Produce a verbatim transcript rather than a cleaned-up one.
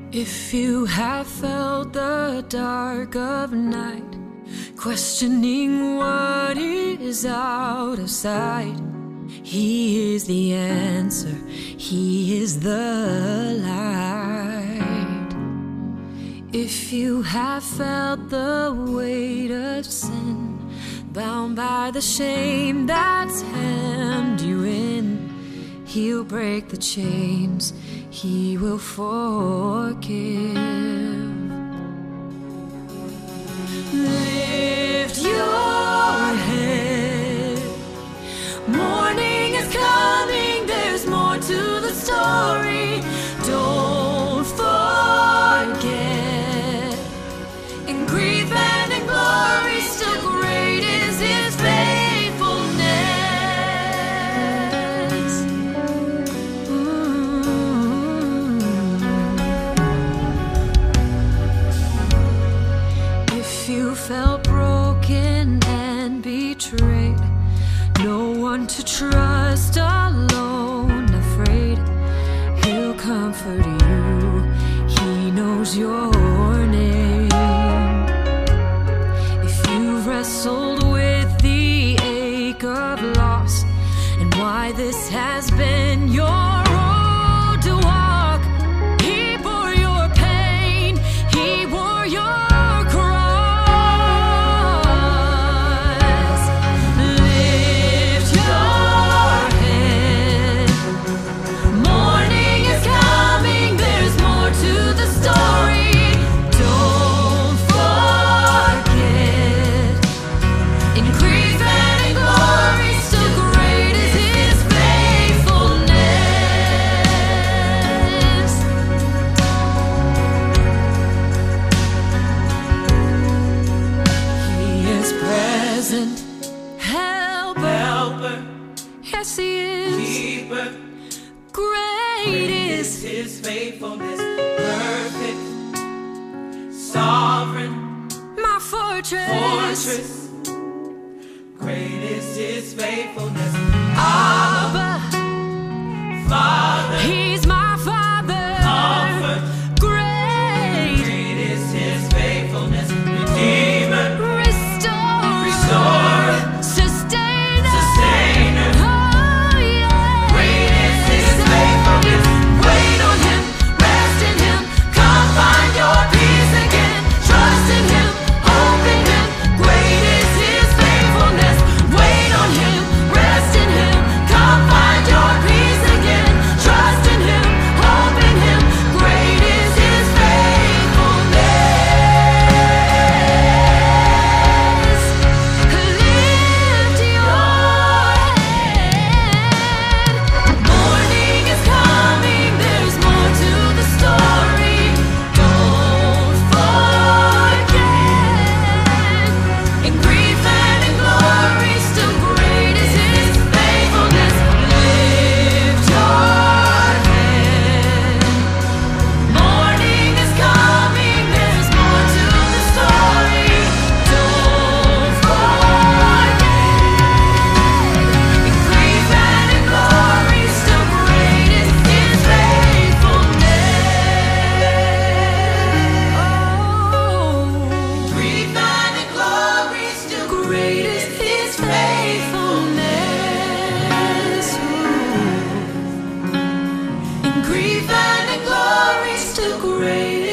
If you have felt the dark of night, questioning what is out of sight, He is the answer, He is the light. If you have felt the weight of sin, bound by the shame that's hemmed you in, He'll break the chains, He will forgive. Lift your head, morning is coming, there's more to the story. Don't forget, in grief and in glory, still great is His faithfulness. Mm. If you felt broken and betrayed, no one to trust, alone, afraid, He'll comfort you, He knows your name. If you've wrestled with the ache of loss and why this has been your road to walk, He bore your pain, He bore your cross. Lift your head, morning is coming, there's more to the story. Don't forget, in grief and in glory, still great is His faithfulness. He is present, helper, Helper, yes He is. keeper, Great is His faithfulness, perfect, sovereign, my fortress. fortress. Great is His faithfulness, Abba, Father, He's my Father. comfort. Great, Great is His faithfulness, Redeemer, restore, Restorer, sustainer, Sustainer. Oh yeah. Great is His faithfulness. Wait on Him, rest in Him, come find your peace again. Trust in Him, hope in Him. Great is His faithfulness. Wait on Him, rest in Him, come find your peace again. Trust in Him, hope in Him. Great is His faithfulness. Lift your head, morning is coming, there's more to the story. Don't forget, in grief and in glory, still great is His faithfulness. Lift your head, morning is coming, there's more to the story. Don't forget, in grief and in glory, still great is His faithfulness. Grief and in glory, still great is His faithfulness. In grief and in glory, still great